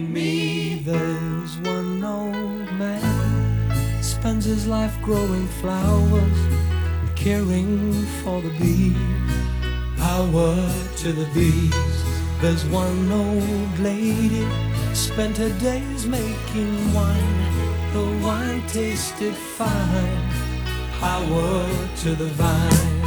Me, there's one old man spends his life growing flowers and caring for the bees. Power to the bees. There's one old lady spent her days making wine. The wine tasted fine. Power to the vine.